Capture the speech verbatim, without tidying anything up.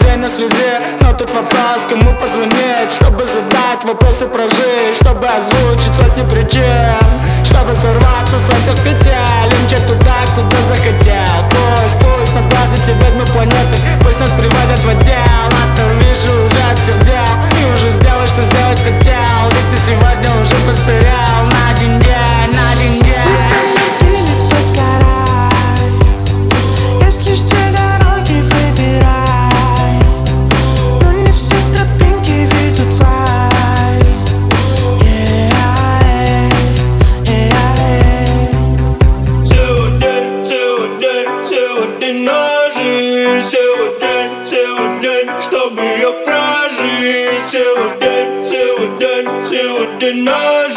уже на связи. Но тут вопрос, кому позвонить, чтобы задать вопросы про жизнь, чтобы озвучить сотни причин, чтобы сорваться со всех петель и мчать туда, куда захотел. Пусть, пусть нас глазят все ведьмы планеты, пусть нас приводят в отдел, а то вижу уже от всех дел и уже сделай, что сделать хотел. Ведь ты сегодня уже постарел на один день, на один день. Чтобы ее прожить целый день, целый день, целый день на жизнь.